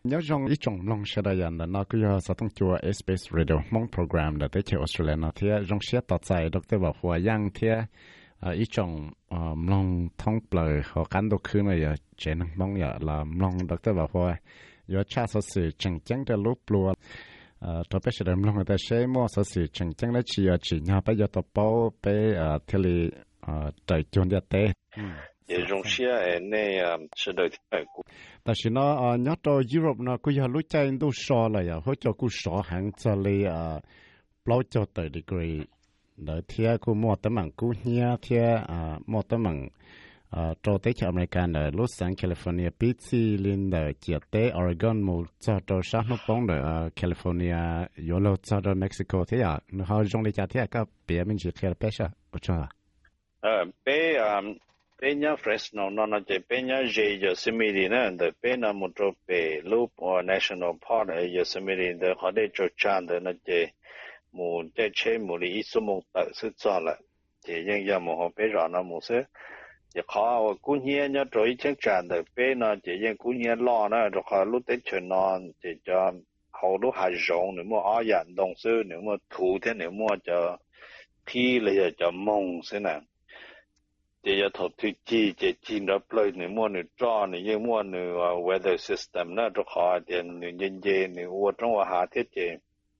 nhớ rằng ít trong lòng sẽ đại diện là nó cứ sẽ thông chùa SBS Radio mong program đã tới chơi Australia nó thì trong sẽ tạo giải Dr. Bảo Hòa Yang thì ít trong lòng thông blời họ cán đồ khứ này trên mong là lòng Dr. Bảo Hòa do cha sở sự chẳng chẳng để lúc lúa tôi biết là lòng người ta sẽ mua sở sự chẳng chẳng là chỉ nhau bây giờ tôi bảo bây thì trời chôn ra tê 也容些那是的太古。 但是呢，nhớ cho Europe nó cứ giờ lúc chạy都少了呀，或者cứ少行这里包就tới degree，แล้วเที่ยกูมั่วตั้งมั่งกูเฮียเที่ยมั่วตั้งมั่งโจเตชอเมริกันเดลอสแอนเจลิฟอร์เนียปิซีลินเดเจียเตออริกอนมูจอดชาโนปงเดแคลิฟอร์เนียยูโรจอดเม็กซิโกเที่ยนึกเขาจงเลยจะเที่ยก็เปียมินจิเคลเปชะอุจา Penya Fresno nó chỉ Penya Yosemite nữa, để Penya một chỗ về Loop National Park ở Yosemite để họ để cho chăn để nó chỉ một cái chế một lý số một tự sự cho lại, chỉ những giờ một họ bé rõ nó một số, chỉ họ cũng như nhớ rồi chắc chắn để Penya chỉ những cũng như lo nữa rồi họ lúc tới chuyện nó chỉ cho họ lúc hay rộng nếu mà ở nhận đồng sư nếu mà thủ thế nếu mà cho thi là cho mong thế nào chỉ là thầu thuê chỉ nó plei nếu mua nếu cho nếu mua nếu weather system nó cho họ thì nếu nhân dễ nếu mua trong hạ thiết chế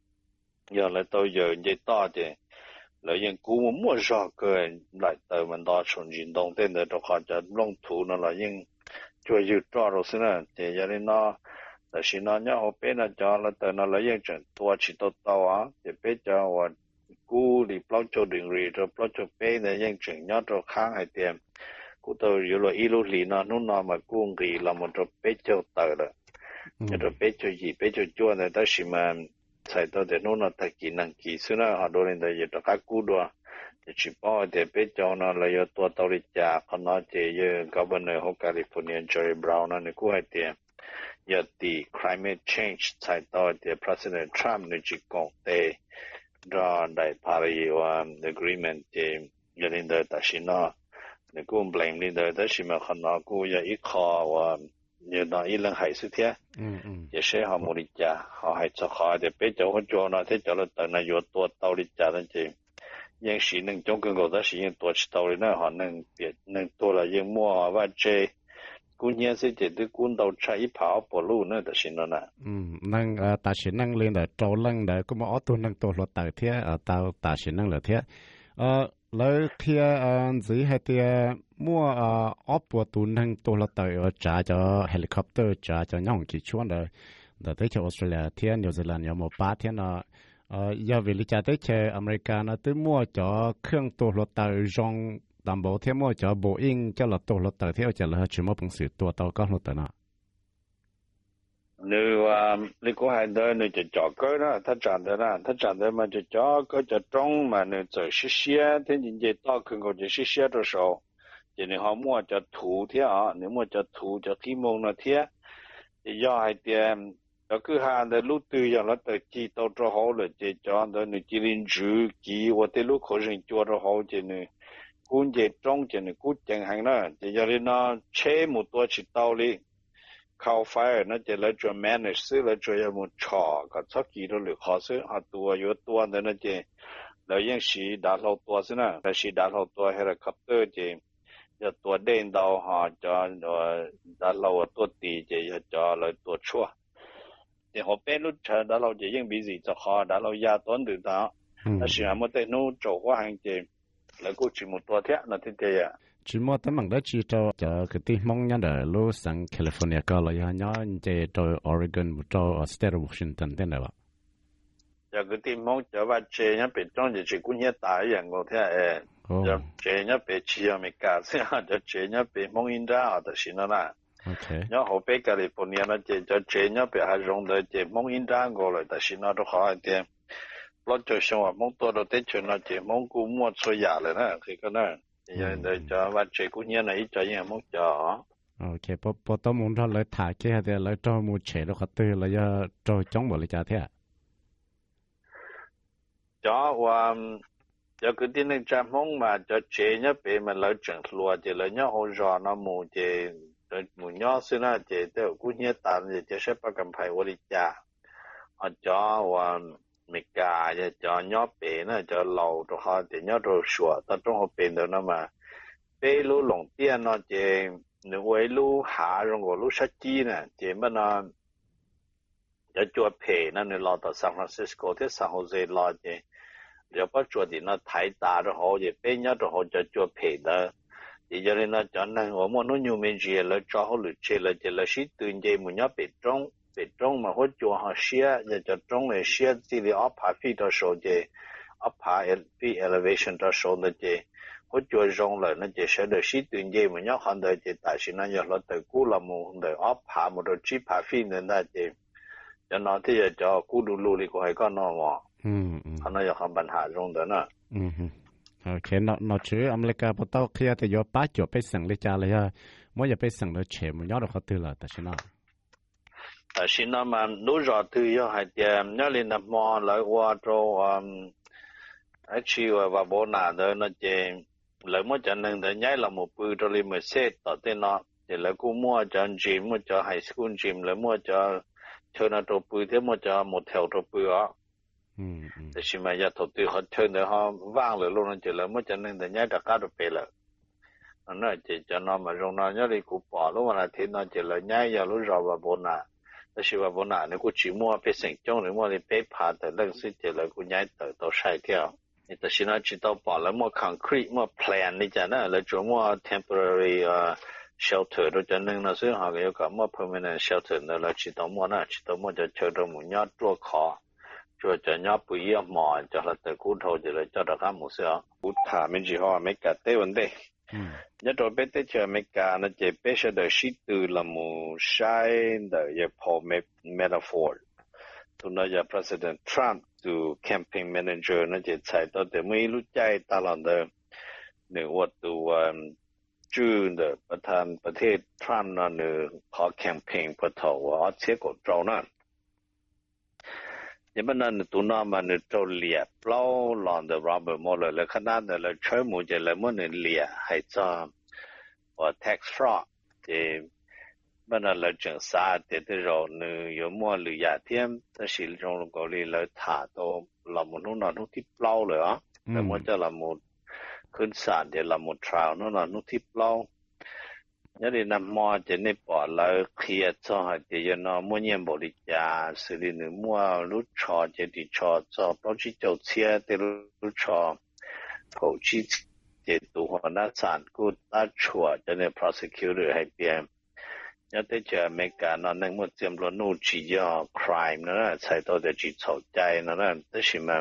giờ là tôi giờ dễ to chế là những cú mua rõ cơ lại tới mình đó chuẩn chuyển động tên để cho họ cho long thủ nó là nhữngជួយdự cho rồi xin là thì giờ nên nó là xin nó nhớ họ biết là cho là tới nó là những chuyện tua chỉ tao á thì biết cho cú đi bao cho đường rì rồi bao cho bé này những chuyện nhớ cho kháng hay tiền cú tôi yêu là yêu lì nó mà cú rì là một cho bé cho tờ rồi cho bé cho gì bé cho chua này ta chỉ mà sai tôi để nó thật kỹ năng kỹ xưa nó họ đôi lên đây cho các cú đua thì chỉ bảo để bé cho nó là yêu tua tàu đi chả còn nó chỉ yêu governor của California Jerry Brown nó cú hay tiền giờ thì climate change sai tôi để President Trump nó chỉ công tế ra đại Paris agreement thì giờ đến đây ta xin nó nếu cũng blame đến đây ta xin mà khăn nó cũng giờ ít khó và như nó ít lần hay sự thế giờ sẽ họ muốn đi trả họ hay cho họ để biết cho họ cho nó thế cho nó tận là vô tua tàu đi trả đến thì những sự nâng trong cái gọi đó sự những tua tàu đi nó họ nâng biệt nâng tua là những mua và chơi cũng như sẽ chỉ được cuốn đầu chạy跑跑路nữa đó xin nó nè nâng ta xin nâng lên để trâu lăng để có một tuần nâng tổ luật tại thế tao ta xin nâng là thế lấy thế gì hay thế mua ốp của tuần nâng tổ luật tại trả cho helicopter trả cho nhau chỉ chuan để tới cho Australia thế New Zealand có một ba thế nó giờ vì lý trả tới cho America nó tới mua cho khương tổ luật tại trong đảm bảo thêm mua cho Boeing cho là tổ luật tờ theo cho là chỉ một bằng sự tổ tàu có luật tờ nào nếu có hai đời nếu cho cái đó他长得嘛就cho cái cho trong mà nếu做实些天人家到看过就实些的时候就你好mua cho thủ thế à nếu mua cho thủ cho khí mông nó thế thì do hai tiền đó cứ hàng để lúc từ giờ nó tới chỉ tàu cho họ rồi chỉ cho đó nếu chỉ linh chủ chỉ hoặc tới lúc khó sinh cho họ chỉ nếu cuốn chế trong chế này cuốn chẳng hạn đó chỉ cho nên nó chế một tua chỉ tàu đi cao fire nó chỉ lấy cho manage xử lấy cho một trò có chắc gì đó được khó xử họ tua yếu tua đó nó chỉ lấy những sĩ đã lâu tua xí nè là sĩ đã lâu tua helicopter chỉ cho tua đen đầu họ cho đã lâu tua tì chỉ cho lấy tua chua thì họ bên lúc chờ đã lâu chỉ những bị gì cho họ đã lâu gia toán được đó nó chỉ là một tên nó trổ qua hàng chỉ là cô chỉ một tua thế là thế thế à chỉ một tấm bằng đất chỉ cho cái tí mong nhá để Los Angeles California có là nhá chỉ cho Oregon cho State of Washington thế nào ạ giờ cái tí mong cho vào chế nhá bị trong chỉ cũng nhớ tạiอย่างngồi thế à giờ chế nhá bị chia mấy cả thế à giờ chế nhá bị mong in ra ở đó xin nó là nhá họ bị California nó chế cho chế nhá bị hai rong để chế mong in ra ngồi lại đó xin nó đó khó thế lo cho xong à mong tôi đầu tiên chuyện là chế mong cũng mua số giả lại nè thì cái này giờ để cho và chế cũng như này cho những mong cho ok bộ tôi muốn cho lấy thả cái hay là lấy cho mua chế nó có từ là cho chống bảo lấy trả thế à cho và giờ cái tin này chăm mong mà cho chế nhá bị mà lấy chuyện lùa thì lấy nhá hồi giờ nó mua chế 这木鸟是那这都古年大这些不跟派我的家，叫我没干也叫鸟白呢，叫老的哈的鸟都说，到中学变的那么，北路龙店呢这你围路下让我路设计呢，这么呢，要做配那你老到 San Francisco 的San Jose 老的，要不做的那太大的好，也北鸟的好就做配的。thì giờ nên là cho nên ở một nơi nhiều mình chỉ là cho họ lựa chọn là chỉ là sĩ tự nhiên mình nhớ bị trong mà họ cho họ share giờ cho trong này share chỉ là up phi đó số gì up phi elevation đó số đó gì họ cho rong lại nó chỉ sẽ được sĩ tự nhiên mình nhớ hắn đời chỉ tại sao nó giờ là từ cũ là một đời up một đời chỉ phi nên là gì cho nó thì giờ cho cũ đủ lù đi của hai con nó mà hắn nói giờ hắn bàn hạ rong đó nè OK nó chứ America bắt đầu kia thì do bắt cho phải sang lấy cha lấy ha mỗi giờ phải sang nó chém mình nhớ được họ từ là tại sao nó mà lúc rồi từ do hai tiệm nhớ lên nằm mò lại qua cho ấy chiều và bố nà đó nó chỉ lại mỗi trận nên để nhảy là một bữa rồi mới xétต่อtên nó thì lại cũng mua cho gym mua cho high school gym lại mua cho chơi nó đồ bữa thế mua cho một theo đồ bữaแต่ชิมายาถกตีเขาเชิญเดี๋ยวเขาว่างเลยลงนั่นจะเลยเมื่อจะนึงแต่ย้ายจากการไปเลยนั่นจะจะนอนมาลงนอนย้ายเลยกูปอรู้วันอาทิตย์นั่นจะเลยย้ายยารู้รอว่าบนน่ะแต่ชิว่าบนน่ะนี่กูจีมัวไปเสียงจ้องหรือมัวเลยไปผ่าแต่เรื่องสิ่งจะเลยกูย้ายต่อใช้เที่ยวแต่ชิน่าจิตต่อปอแล้วมัว concrete มัว plan นี่จะน่ะแล้วจะมัว temporary shelter ตัวจะนึงนะซึ่งหาก有个มัว permanent shelter นั่นแล้วจิตต่อมัวน่ะจิตต่อมัวจะเชิญตรงมุญญาตัวคอcho nhau bùi mò cho là từ cú thầu thì là cho được các một số cú thả mình chỉ hỏi mấy cả tế vấn đề nhất rồi bé tế chờ mấy cả nó chỉ bé sẽ được sĩ từ là một sai đời về phổ metaphor tụi nó giờ President Trump to campaign manager nó chỉ chạy tới để mấy lúc chạy ta làm được nếuว่าตัวชื่อเดประเทศ Trump นั่นเนี่ยขอ campaign เพื่อถอว่าเชื่อกับเรานั่นยังไม่นั่นตัวน้ำมันจะเลี้ยเปล่าหลอนเดรับหมดเลยขนาดนั้นเลยใช้หมูจะเลยมันเลี้ยให้จ้าว่า tax fraud ที่มันนั่นเลยจึงสาเหตุที่เราเนี่ย有么เลี้ยเทียมแต่สิ่งที่เราก็เลยเลยถ่าตัวเราหมดนู่นนั่นนู่นที่เปล่าเลยอ่ะแต่มันจะเราหมดขึ้นศาลเดี๋ยวเราหมดทราวนู่นนั่นนู่นที่เปล่าnhớ đi nằm mò chỉ nên bỏ lại kia cho hai thì nó mua nhiều bộ đi nhà xử lý nữa mua lúc trò chỉ đi trò cho bao nhiêu châu chia thì lúc trò cổ chi chỉ tụ họ đã sản cú đã chùa cho nên prosecutor hay biển nhớ tới giờ mấy cái nó nên một tiệm lo nô chỉ do crime nữa sai tôi để chỉ chậu trái nữa tới khi mà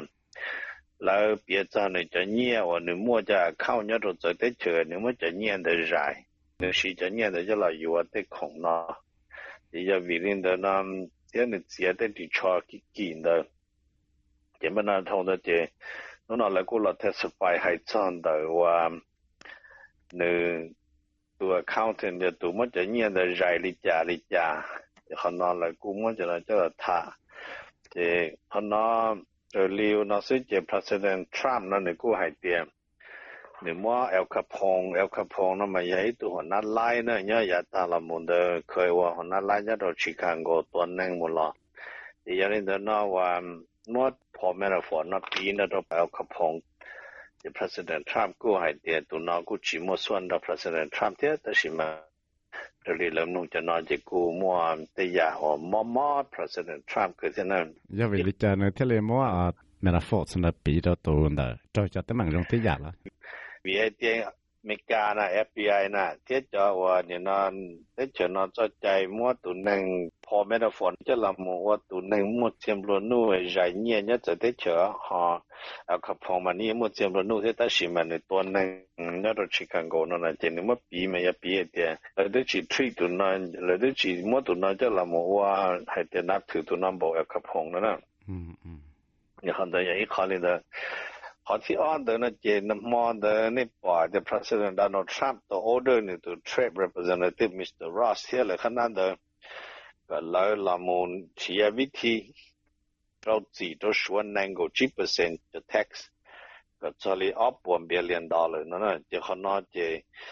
lại bây giờ này cho nhiều và nếu mua cho khâu nhớ rồi tới chờ nếu mà cho nhiều để giải nếu sĩ cho nhiên de là有啊的空呢也要为领的呢这呢接的的超给紧的这么呢同的这那来过了 testify 还真的话呢ตัว accountant 的ตัวมันจะnhiên的รายลิจาเขานอน来กูมันจะนะจะท่า这เขานอนจะเลี้ยวนะซึ่งจะ President Trump นั่นเนี่ยกูให้เตรียม你摸 El Capone 那么也都很难来呢，人家打了门的可以话很难来，人都去看过多年么了。你要你的那话摸旁边的话，那比那都 El Capone， the President Trump 过还的，都那个寂寞算到 President Trump 的，但是嘛，这里人弄就那这个摸的呀，或摸 President Trump 可是那。 因为你讲呢，这里摸啊，metaphor 是那比较多的，就te mang rong te ya la。 vì ai tiếng Mỹ na FBI na thiết cho và những nó thiết cho nó cho chạy mua tụ năng phò metaphor cho là một tụ năng một chiếm luôn nuôi giải nhẹ nhất cho thiết cho họ ở các phòng mà ní một chiếm luôn nuôi thế ta chỉ mà này tuần năng nó được chỉ cần gọi nó là chỉ nếu mà bị mà ya bị thì là đứa chỉ treat tụ nó là đứa chỉ mua tụ nó cho là một và hay tiền nạp thử tụ nó bảo ở các phòng đó nè nhưng hiện tại vậy khó lên đó họที่อ่อนเดินนะเจนมอเดินนี่ปล่อย the President Donald Trump to order นี่ to Trade Representative Mr. Ross ที่เลยขนาดเดินก็เลยละมุนเชียวิธีเราจีตัวชวนนั่งก็ 10% จะ tax ก็จะเลยอัพ1 billion dollar นั่นนะเจ้าขนาดเจ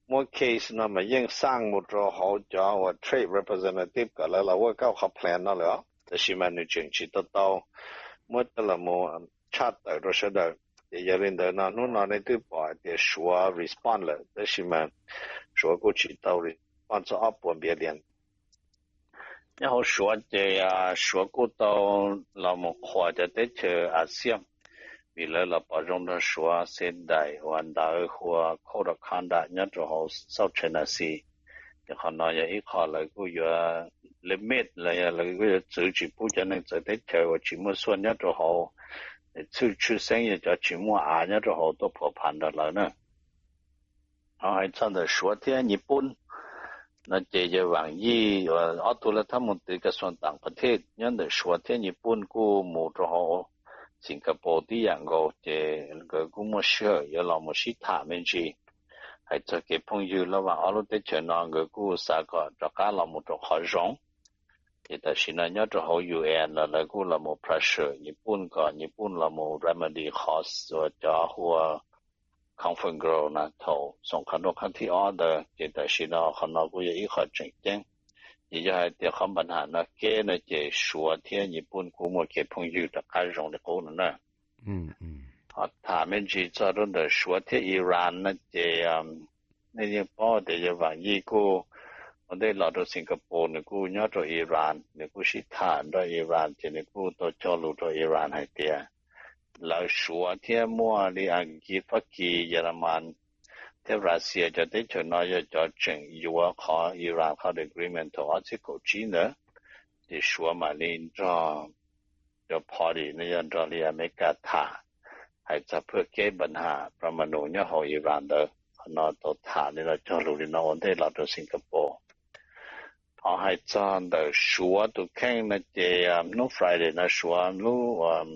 mỗi case nó mà riêng sang một chỗ hỗ trợ và trade representative cả là tôi có học plan nó nữaแต่是嘛你政治得到mỗi là một chat ở đó sẽ được thì giờ đến đó nó này tôi bảo thì số respond làแต่是嘛số của chỉ tao respond cho up một biệt liền然后说这说过到那么或者在这ASEAN vì là bảo trong đó số sen đại hoàn đại hoa khâu đặc khán đại nhất rồi họ sau trên là gì thì họ nói vậy họ là cái limit là cái chữ chỉ bút cho nên sẽ tới chờ và chỉ mua xuân nhất rồi họ chữ sinh như cho chỉ mua nhất rồi họ都破盘的了呢họ hay chân的说天日本那这些网易我读了他们这个算党ประเทศ人的说天日本กู冇咗好สิงคโปร์ที่อย่างก็กูไม่เชื่ออย่าลองมาชิถามมันจีให้จะเก็บพงอยู่ระหว่างเอารถเดินนอนก็กูสาก็จะการเราหมดจะขอร้องแต่สิ่งนั้นจะเขาอยู่เองแล้วกูเราหมด pressure ญี่ปุ่นก่อนญี่ปุ่นเราหมด remedy cost ว่าจะหัว comfort grow นะเขาส่งขนมขันที่ order แต่สิ่งนั้นขนมกูยังอีกขอจริง也就系啲看ปัญหานะแก呢จะ说天日本古莫嘅朋友的การ容的功能呢他们去做的说天伊朗呢จะ那些包的就往一个我哋老到新加坡呢个鸟到伊朗呢个是谈到伊朗就呢个到交流到伊朗系啲老说天莫你安吉法基เยอรมันแต่รัสเซียจะได้ชนะจะจึงอยู่ว่าขออิหร่านเขาได้ agreement ต่อที่กูจีนเนี่ยที่ชัวมาลินจะพอดีในยันจะเรียนอเมริกาท่าให้จะเพื่อแก้ปัญหาประมาณนู้นเนี่ยเขาอิหร่านเด้อนอตัวท่านี่เราจะรู้ดีนวันที่เราตัวสิงคโปร์เขาให้จะได้ชัวตัวแข่งนั่นจะนู้น Friday นะชัวนู้น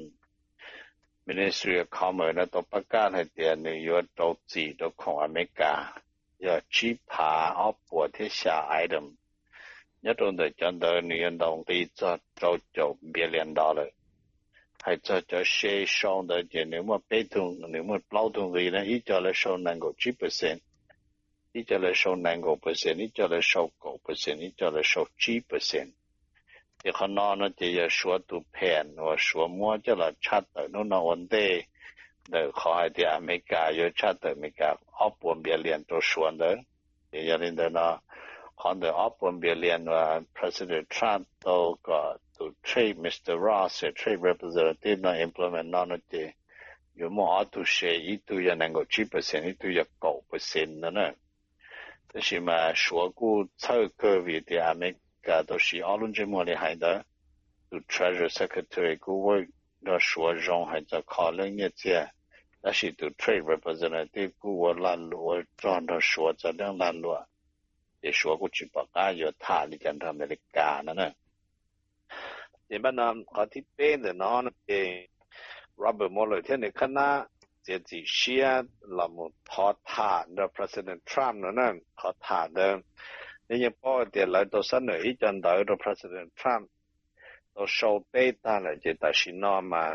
Ministry of Commerce 呢都ประกาศให้เดือนนี้要投資到ของอเมริกา要只爬เอาปวดที่下 item nhất là để cho đời người đồng đi cho $1 billion hay cho share show để cho nếu mà bê thùng nếu mà bao thùng gì này ít cho là show năng của 10% ít cho là show năng của %ít cho là show 9% ít cho là show 10%ที่เขานอนนั่นจะชัวตัวแผ่นว่าชัวมัวจะละชัดแต่นู่นวันเดย์เดี๋ยวขอให้ที่อเมริกาอยู่ชัดแต่อเมริกาอัพวันเบียเลียนตัวชวนเด้อเดี๋ยวนี้เดี๋ยวนะขอเดี๋ยวอัพวันเบียเลียนว่า President Trump ตัวก็ตัว Trade Mr. Ross Trade Representative นั่น implement นั่นจะอยู่มั่วอัตุเชยอีตัวยังนั่งก็ 10% อีตัวยัง9%นั่นน่ะแต่ใช่ไหมชัวกูเท่ากับวิธีอเมริกา都是阿伦这么厉害的，就 Treasury Secretary 顾问的说让还在考虑一些，但是就 Trade Representative 顾问拦路，我装的说这两拦路，也说过去把家有他的跟他们的干了呢。你们呢？我这边的呢，Robert Mueller 天的看那这几些那么他的 President Trump 呢，他的。nhưng bao giờ lại tôi sẵn ở ý chân tới rồi President Trump tôi show data là chỉ tại xin nó mà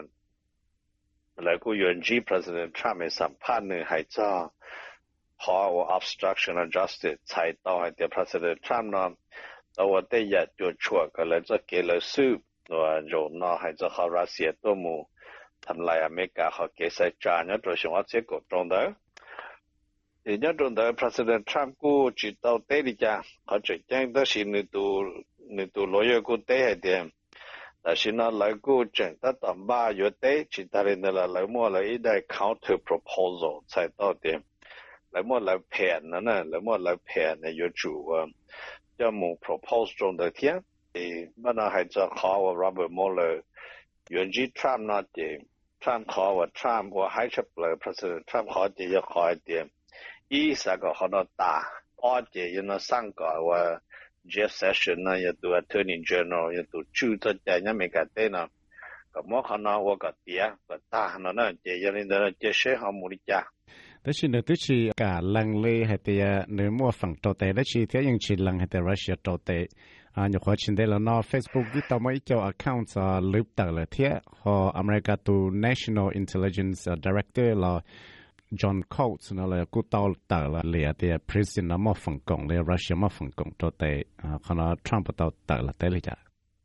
lại của UNG President Trump ấy sản phát nữa hay cho họ obstruction of justice 才到还的 President Trump 呢到我第一就错个来这给了书rồi nó hay cho họ Russia tôi mu thành lại America họ kế sai trả nhớ rồi chúng tôi sẽ có trong đó thì nhớ trong đó President Trump cũng chỉ tao tế đi cha họ chỉ chẳng đó là người tu lawyer cũng tế hay điểm là xin nó lại cũng chẳng tất tầm 3 giờ tế chỉ ta lên là lại mua lại ít đại counter proposal 才到點來mua來騙呢來mua來騙呢有主要麼 propose 中的天thì mà nó hay cho khó Robert Mueller原籍 Trump 那點 Trump khó Trump 還是President Trump khó就要khó一點一三個可能大，而且有那三個我 Jeff Sessions 呢，也都 Attorney General 也都住在在那美國的呢，咁我可能我個爹個大呢呢，這有人呢這些項目的家。 但是呢，這是cả lần lê hay là nếu mua phẳng trâu tệ đó chỉ thế nhưng chỉ lần hay là Russia trâu tệ nhiều khó trên đây là nó Facebook viết tao mấy cho account lướt tờ là thế họ America to National Intelligence Director là John Coates nó là cú tàu tờ là lìa thì president nó mất phần công lìa Russia mất phần công cho tới còn nó Trump tàu tờ là tới là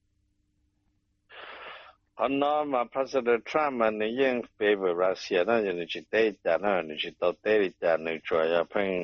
hắn nói mà President Trump mà nếu như favor Russia nó thì chỉ tới trả nó chỉ tàu tới trả nếu cho ya phèn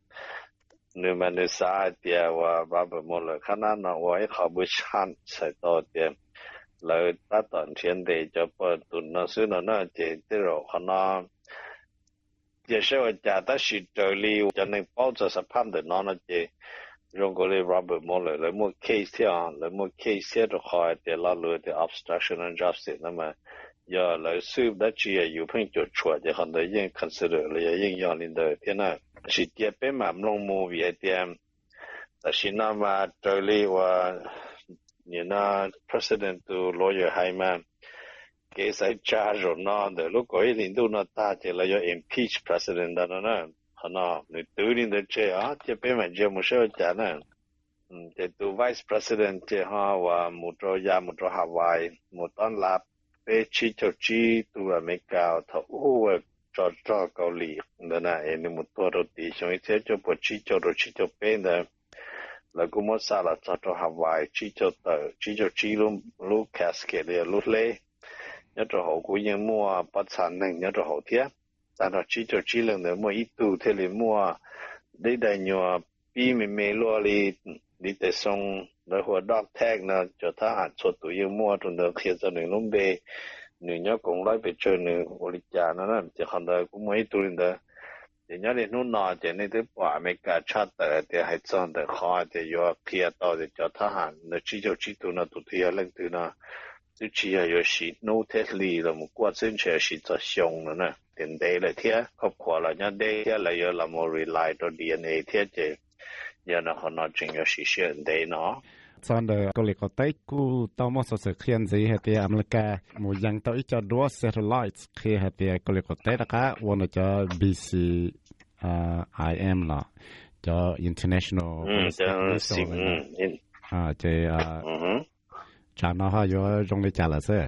nếu mà nếu sai thì và Robert Mueller khả năng nó vậy họ bị chặn sẽ tàu tiền lời ta toàn thiên để cho bọn tụi nó xứ nó chỉ tới rồi hắn nói giờ sau trả ta chỉ trợ lý cho nên bảo cho sắp tham được nó chỉ dùng cái Robert Mueller lấy một case lấy một case rồi khỏi để lo lừa để obstruction and justice nó mà giờ lấy sự đã chỉ là yêu phân cho chùa để họ để những consider là những yang linh đời thế nào chỉ tiếp bên mà long mua về tiền là chỉ nó mà trợ lý và như nó president to lawyer hay mà cái sai charge rồi nó để lúc ấy领导nó ta chỉ là impeach president đó nó người tự nhiên để chơi chỉ bên mà chơi một số chuyện này chỉ tu vice president chỉ ha và một trò Hawaii một tuần là về chi tu America thầu cho Cao Lý đó là em một tuần đầu tiên xong rồi cho bộ chi cho bên đó là cũng một sao là cho Hawaii chi luôn Cascade luôn lệ nhớ cho họ cũng như mua bắt sản này nhớ cho họ thiết ta nó chỉ lần nữa mua ít tu thế là mua để đại nhiều bi mình lo đi tới xong rồi họ dog tag nó cho ta hạn số tụi yêu mua trong đó khi cho nên lúc về người nhớ cũng nói về chơi nữa họ đi trả nó chỉ còn đời cũng mấy tụi đó thì nhớ đến lúc nào thì nên tới bỏ mấy cái chat thì hay chọn để khó thì yêu kia tao thì cho ta hạn nó chỉ tụi nó tụi thì lên tụi nó就只係有時 notice 嚟啦，冇過真係是在上啦呢。點地嚟聽，確實啦，一地聽嚟有那麼 rely 到 DNA 聽嘅，有那可能仲有時選地咯。 Trong đó, có lẽ có tới cú tao mất sự khiên gì hay thì America một dạng tao ít cho đua satellites khi hay thì có lẽ có tới đó cả, one cho BCIM là cho international. Chả nó hay có trong đây chả là sao?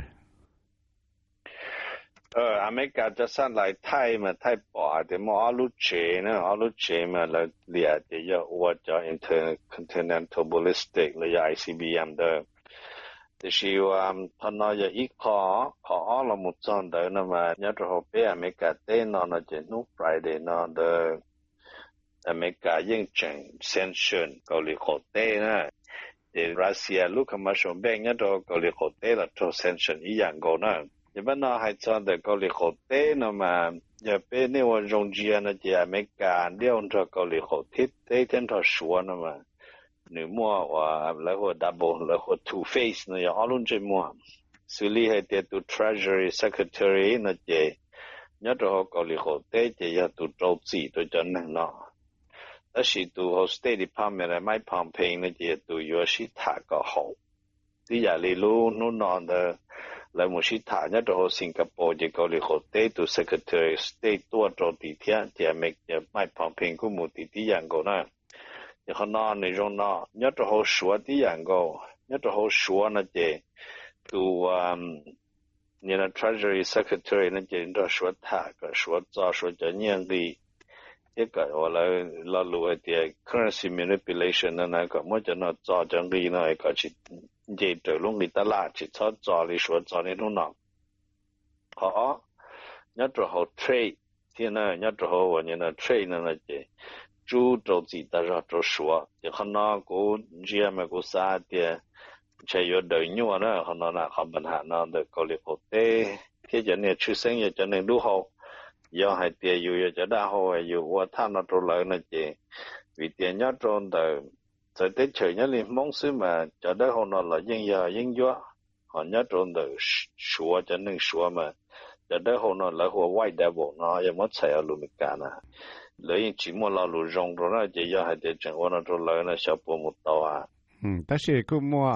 America cho sang lại Thái mà Thái bỏ thì mà alu chế mà là liệt thì giờ qua cho intercontinental ballistic là ICBM đó. Thì thằng nó giờ ít khó là một trong đó mà nhớ cho họ biết America tên nó chỉ nút Friday nó đó America yên chỉnh sanction cầu lý khổ tế nè. Thì Russia lúc mà sống bên nhớ cho cầu lý khổ tế là cho sanction ý dạng cầu nè. Nhưng mà nó hay chọn để cầu lý khổ tế nó mà giờ bên nàyว่าโรงเรียนนะจะอเมริกาเดี๋ยวจะcầu lý khổ tế tế thêm cho số nó mà nếu mua và lấy hồ double lấy hồ two face nó giờ all luôn chơi mua xử lý hay để tu treasury secretary nó chỉ nhớ cho họ cầu lý khổ tế chỉ giờ tu trâu chỉ tu cho nên nó đó là tu hồ State Department là Mike Pompeo nó chỉ tu yo sĩ thả cái hậu thì giờ lý luôn nó là lại một sĩ thả nhớ cho họ Singapore chỉ cầu lý khổ tế tu secretary state tua trâu tỷ thiệt chỉ Mike Pompeo cũng một tỷ dạng cầu này nhưng họ nói này trong nó nhớ cho họ sửa tí dạng cầu nhớ cho họ sửa nó chỉ tu như là Treasury Secretary nó chỉ cho sửa thả cái sửa cho nhân đi cái gọi là lùi thì currency manipulation nó này có mỗi cho nó cho đi nó có chỉ trở luôn đi ta là chỉ cho đi sửa cho nên nó họ nhớ cho họ trade thì nó nhớ cho họ như là trade nó chỉ chú trâu chỉ ta ra trâu sủa thì họ nói cố riêng mà cố xa thì chạy vô đời nhua đó họ nói là họ bình hạn nó được có liệt quốc tế thế cho nên chú sinh cho nên đủ hậu do hai tiền dù cho đa hậu dù qua tham nó trâu lợi nó chỉ vì tiền nhớ trâu đời rồi tới trời nhớ liền mong xứ mà cho đỡ họ nói là dân do họ nhớ trâu đời sủa cho nên sủa mà cho đỡ họ nói là họ white devil nó giờ mất chạy ở lùi cả nè lấy chỉ mua lao lù rong rồi nó chỉ do hai tiền chẳng qua nó rồi lấy nó sắp mua một tàu à. Tất nhiên cũng mua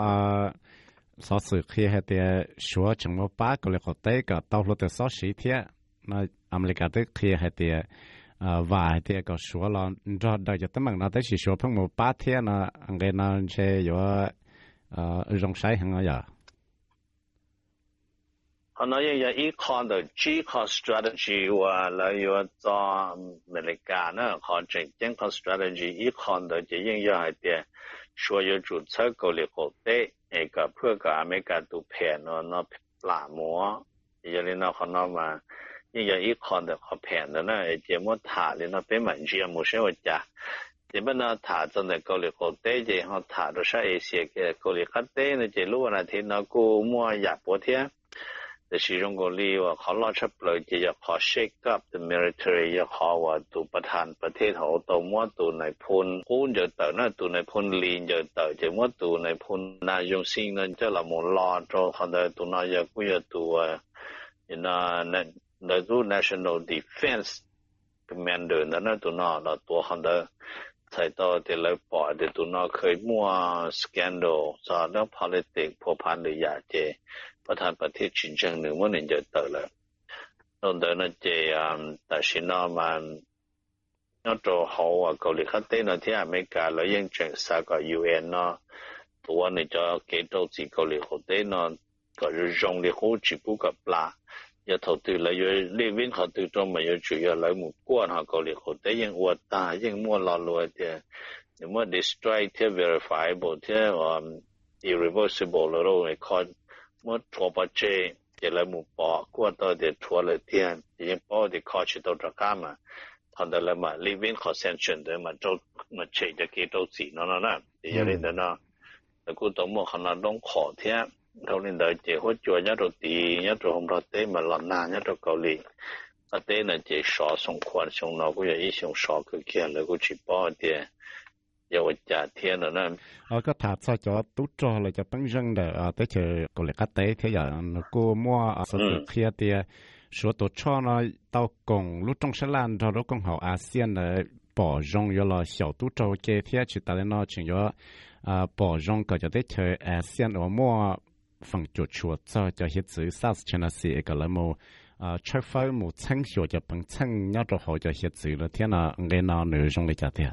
số sự khi hai tiền số chẳng mua ba cái là có tới cả tàu lúa từ số sĩ thế, nó America tới khi hai tiền vài tiền có số là cho đại cho tấm bằng nó tới chỉ số phong mua ba thế nó cái nó sẽ có rong sai hàng ở giờ. họ nói như econ the G-con strategy và là yêu cho America nữa họ chính chính con strategy econ the chỉ những yêu hay tiền所有注册国立国tế那个破个America都骗nó làm mua giờ nên nó họ nói mà như vậy econ the họ骗的呢节目塔里那边蛮只冇什么价这边呢塔真的国立国tế这họ塔都是一些个国立国tế呢这路那天那个mua亚波天แต่สิ่งที่ลีว่าเขาล่อชับเลยจะขอ shake up the military จะขอว่าตัวประธานประเทศเขาตัวมั่วตัวในพลกู้จะเต่านั่นตัวในพลลีนจะเต่าจะมั่วตัวในพลนายงซิงนั่นจะละมุนล้อตัวเขาได้ตัวนายกุยตัวนั่นในตัว national defense commander นั่นตัวนั่นเราตัวเขาได้ใช้ตัวเดี๋ยวเราปล่อยเดี๋ยวตัวนั่นเคยมั่ว scandal สารเรื่อง politics พัวพันหรืออยากเจประธานประเทศชินจังหนึ่งวันหนึ่งจะเติร์เลยตอนเดินนั่นเจแต่ชินมันนั่นตัวเขาว่าเกาหลีเขาเต้นที่อเมริกาแล้วยังจังสากกับ UN เนาะตัวนี้จะเกิดตัวจีเกาหลีเขาเต้นเนาะก็จะยงเลยเขาจีบุกับปลาอย่าถอดตัวเลยอย่าเลี้ยงเขาตัวตรงมาอย่าจุยอย่าเลยหมู่กวนเขาเกาหลีเขาเต้นยังอวดตายังมั่วลอยลอยเดียยังมั่ว destroy ที่ verifiable ที่irreversible แล้วเราไอ้คอนมื่อทัวร์เจจะเลยมุ่งปอกว่าตัวเด็ดทัวร์เลยเทียนยังปอเด็ดข้อชิดตัวจักรมาทันเดลมา living consensus เดมาโจมาเชจะเกิดตัวสีนั่นน่ะอย่างนี้เดนะแต่กูต้องมั่วขนาดต้องขอเทียเราเนี่ยเดี๋ยวเจ้าหัวจัวยัดตัวตียัดตัวของเราเต้มาหลอนนายัดตัวเกาหลีก็เต้เนี่ยเจ้าสอสงควรสงนอกูอยากอีสงสอคือเขียนเลยกูชิปอเดียอย่าว่าจ่าเทียนนั่นก็ถาดซอยจอตุ๊ดจอเลยจะตั้งยังเด้อแต่เจอกเลกเต้เทียอย่างกูมั่วสนุกเทียเตียชัวตัวช่อน้อยเต้ากงลูกจงฉลาดเราลูกกงเหาอาเซียนเลยป่อจงยอละ小ตุ๊ดจอเกเทียชิตาเลนอชิงยอป่อจงก็จะได้เจออาเซียนว่ามั่วฝั่งจุดชัวจอจะเห็นสื่อ South China Sea ก็เลยมั่วใช้ไฟมั่วชั้งชัวจะปังชั้งยอดเราเขาจะเห็นสื่อแล้วเทียน่ะเงินเอาหนึ่งจงเลยจะเทีย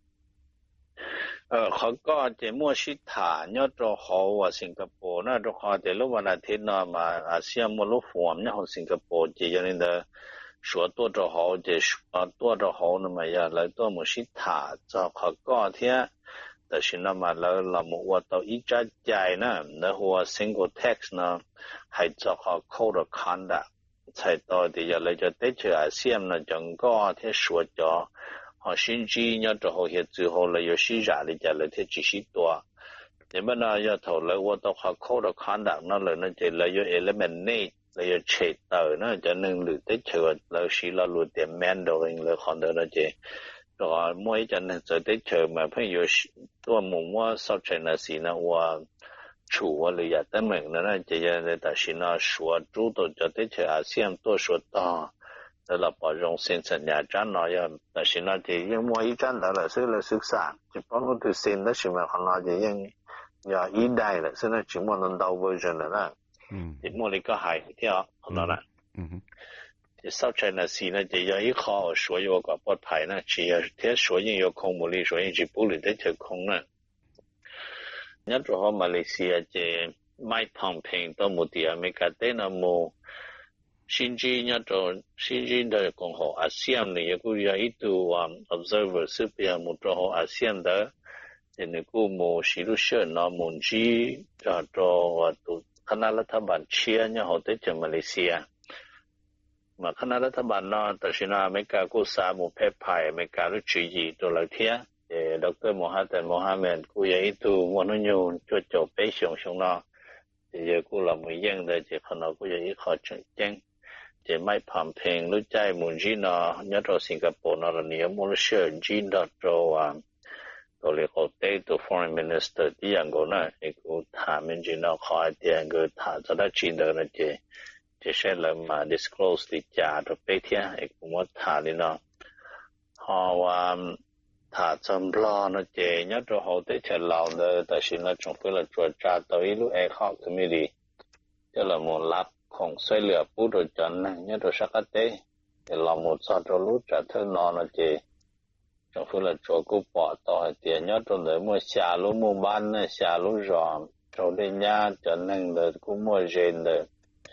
เขาก็จะมั่วชิตายอดตัวเขาว่าสิงคโปร์นะตัวเขาจะรู้วันอาทิตย์นะมาอาเซียนมั่วรู้ฟอร์มเนี่ยของสิงคโปร์จะยังไงเด้อชัวตัวตัวเขาจะตัวตัวเขาเนี่ยมาอย่างไรตัวมั่วชิตาจะเขาก็เทียแต่สินะมาแล้วเรามั่วตัวอีจัดใจนะแล้วหัว single tax นะให้จะเขา code of conduct ใช่ตัวที่จะเลยจะได้เจออาเซียนนะจังก็ที่ชัวจอhọ sinh chi nhớ cho họ hiện từ họ là有时ရာ的家来他只是多，你们呢要投来我到họ扣的看到那了那就来有 eliminate 来有切到那就能留得住来是了留点 Mandarin 来看到那就，然后每一阵呢就得住嘛，朋友多冇我收钱那时呢我。处我了也得明了那这样的但是呢说主导就得住啊先多说到แต่เราปล่อยลงเซ็นสัญญาจ้างน้อยแต่สิ่งนั้นที่ยังมัวอีจ้างแต่ละซึ่งเราศึกษาจะป้องกันตัวเซ็นแล้วสิ่งนั้นของเราจะยังอย่าอีได้เลยซึ่งนั้นจึงว่านั้นดาวเวอร์ชันนะที่มัวเลยก็หายที่อ่ะของเราละที่เข้าใจนะสิ่งนั้นจะยังอีข้อ所有个ปลอดภัยนะ只要ที่所有有空无力所有就不理的就空了เนี่ยตัวของมาเลเซียจะไม่พอเพียงตัวมุติอเมริกาเต้นมู新进那种新进的共和阿西安呢，也估计一度observer 是比较木做好阿西安的，那个木西路线那木基叫做我都看到了他们切然后在马来西亚，嘛看到了他们呢，但是呢，美国股市木拍拍，美国的主义都来天，Dr. Mohammed 估计一度我那用做北上上了，也估了没用的，就看到估计一考成真。จะไม่พอเพียงรู้ใจมุนจีนเนี่ยตัวสิงคโปร์นั่นเนี่ยมุนเชื่อจีนตัวเรียกตัว foreign minister ที่ยังก็นะไอ้กูถามมันจีนขอไอเดียก็ถามจะได้จีนเดินจะใช้เรื่องมา disclose ที่จ่าตัวไปเที่ยไอ้กูว่าถามนี่เนาะเพราะว่าถามจำลองนะเจเนี่ยตัวเขาได้เฉลาเลยแต่สิ่งนั้นจงเป็นเราตรวจจ่าตัวอีลูกเอกเขาคือไม่ดีจะเราหมดรับของช่วยเหลือผู้โดยสารนะเนี่ยตัวสักเต้แต่เราหมดสอดรู้จักเท่านอนนะเจจงฟื้นละโจกูปอต่อเตียเนี่ยตัวเลยมัวชาลุมัวบ้านเนี่ยชาลุจอมโจได้ยาจะนั่งเลยกูมัวเจนเลย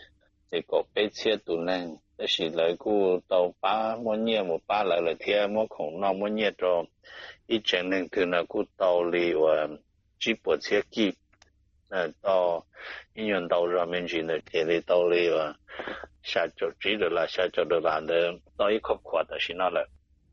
thì có bé chia tụ năng đó là lời của tàu ba mỗi nhiều một ba lời là theo mỗi khổng nó mỗi nhiều rồi ít chân năng từ là của tàu li và chỉ bộ chia kịp tàu in nhận tàu ra mình chỉ là thì li tàu li và下周只的啦，下周的啦的到一块块的是那了，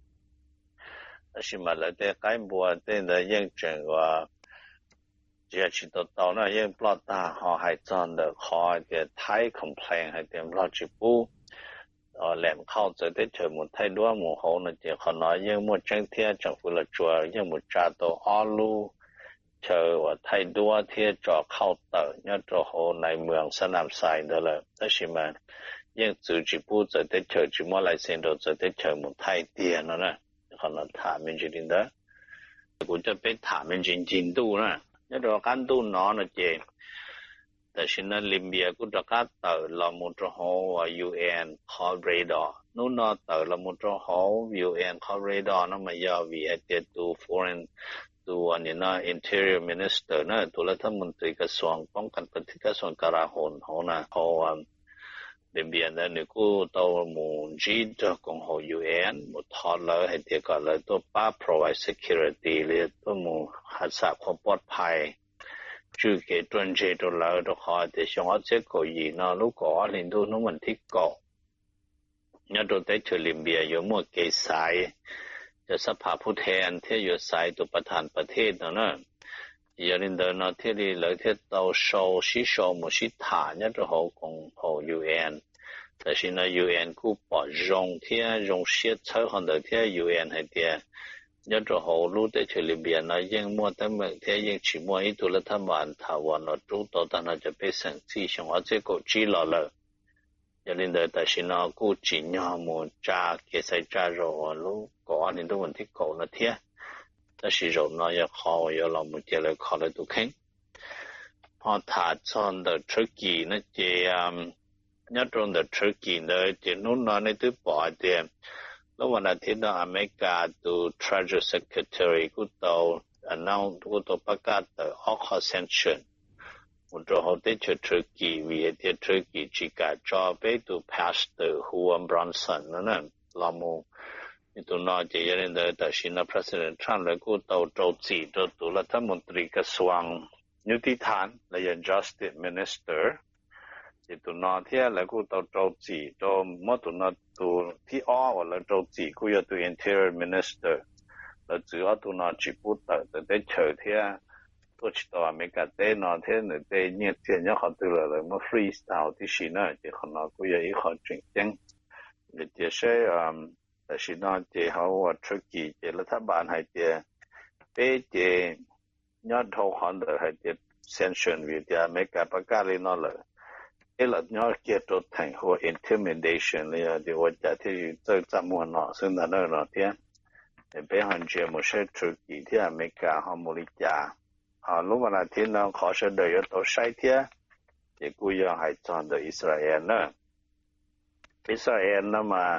是嘛了的改播的的认证话，只要去到那认不大好还真的好的太 complain 还点不了去补，连靠着的全部太多幕后呢，就可能认么整天政府了做，认么抓到阿路。就ว่าไทยด้วยที่จอเข้าเตอเนี่ยจอโหในเมืองสนามทรายนั่นแหละแต่ใช่ไหมยังจู่จีบูจะได้เจอจีมอลายเซนโดจะได้เจอมุไทยเตียนนะขนาดถามมันจริงๆนะกูจะไปถามมันจริงๆดูนะเนี่ยเราการดูน้อนะเจแต่ฉันนั้นลิมเบียกูจะการเตอเรามุจโหว่า UN corridor นู่นน่ะเตอเรามุจโห UN corridor นั่นมายาวีเอเตตู foreignตัวนี่นะ interior minister นะตัวรัฐมนตรีกระทรวงป้องกันประเทศกระทรวงกลาโหมเขานะเขาเดียนเบียนนะนี่กูตัวมูจีดของเขา UN มุทอเลยให้เดียกันเลยตัวป้า provide security เลยตัวมูรักษาความปลอดภัยจู่เกิดตัวเจตัวเลยตัวเขาเดี๋ยวช่วงที่เขายีนะลูกก็ลินดูนู้นมันที่เกาะเนี่ยตัวเด็กชลิมเบียอยู่มั่วเกยสายจะสภาผู้แทนที่อยู่สายตัวประธานประเทศนะอย่าลืมเดินนะที่นี่เลยที่เราโชว์ชิโชว์มุชิฐานเนี่ยจะเขาของเขา UN แต่是呢 UN กูบอกรงที่รงเสียเท่าคนเดียวที่ UN ให้เดียเนี่ยจะเขารู้ได้เฉลี่ยเบียนนะยังมั่วแต่เมื่อที่ยังชิมั่วอีตัวละทั้งวันถาวรนะรู้ตัวแต่น่าจะเป็นสิ่งที่ชงว่าจะกูจีรอเลยอย่าลืมเดินแต่是呢กูจีเนี่ยมั่วจ้าเกี่ยใส่จ้ารอรู้ก่อนนี่ตัววันที่เก่านะเทียแต่是肉呢要烤要老母接来烤来都看，พอถาชอน的 Turkey 那些那种的 Turkey 呢，就弄到那都包的，那วันอาทิตย์นะอเมริกาตัว Treasury Secretary กูตัว announce กูตัวประกาศตัว all sanction 我之后的去 Turkey 为的 Turkey 去改招被ตัว Pastor Juan Branson 那老母。นี่ตัวน้อยจะยังได้แต่ชินา President Trump เลยกูตัวโจจีตัวรัฐมนตรีกระทรวงยุติธรรมและยัง Justice Minister ที่ตัวน้อยที่แล้วกูตัวโจจีตัวมั่วตัวน้อยตัวที่อ้อว่าแล้วโจจีกูยังตัว Interior Minister แล้ว主要ตัวน้อยจีบุตรแต่ได้เชิญที่ตัวชิตัวอเมริกาเต้น้อยที่เนี่ยได้เนี่ยเจียนยังเขาตัวเลยมา freestyle ที่ชินาที่คนน้อยกูยังอีกเขาจริงจังเนี่ยจะใช้แต่สิ่งนั้นที่เขาว่าทุกทีที่รัฐบาลให้ที่เป็นที่ยอดทองเดือให้ที่ sanction วิธีอเมริกาประกาศเลยนั่นเลยเอล่ะยอดเกี่ยวกับทางหัว intimidation เนี่ยที่ว่าจะที่จะจำนวนน่ะซึ่งนั่นน่ะที่เป็นหันเชื่อมุ่งใช้ทุกทีที่อเมริกาเขาบริจาครู้ว่าที่นั่นเขาเสนอตัวใช้ที่กูยังให้จอนอิสราเอลนะอิสราเอลนั่นมา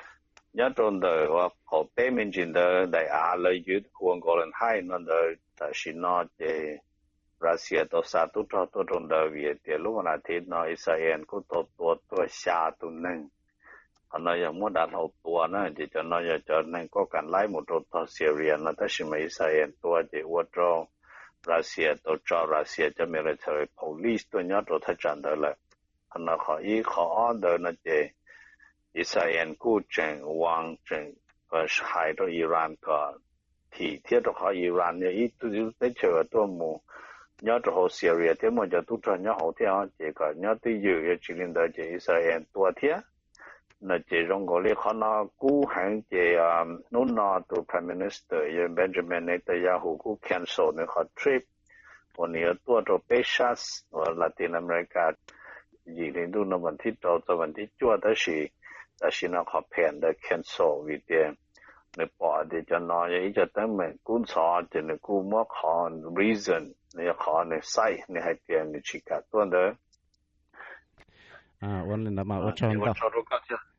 nhớ trong đời hoặc họ bé mình chỉ đời đại á lợi dụng quân gọi là hai nó đời tại vì nó để Russia tổ sát tổ cho tổ trong đời vì thế lúc nào thì nó Israel cũng tổ xa tổ nên họ nói rằng muốn đạt hậu tổ nó thì cho nó cho nên có cần lấy một tổ Syria nó tại vì Israel tổ để cho Russia tổ cho Russia cho military police tổ nhớ tổ thay trận đời là họ nói họ đời nó để Israel กูจังวางจังก็หายตัวอิหร่านก็ที่เทียบกับอิหร่านเนี่ยอีตัวได้เจอตัวมูย้อนตัวซีเรียที่มันจะตุ้งย้อนหัวที่เขาเจก็ย้อนที่อยู่ในจีนได้เจอิสราเอลตัวเทียนั่นเจรงก็เลยเขาน่ากูหันเจนู่นน่ะตัว Prime Minister ยัง Benjamin Netanyahu กู cancel เนี่ยเขา trip วันนี้ตัวเปชัสละตินอเมริกายีนดูในวันที่ตัววันที่จั่วได้สิแต่สิ่งนั้นเขาแผนได้ cancel วิธีในปอดจะน้อยจะตั้งเหมือนกู้สอจะในกู้มั่วขอ reason เนี่ยขอในไซเนี่ยให้เตียนในชิคาตัวเด้อวันนี้มาว่าชอนต่อ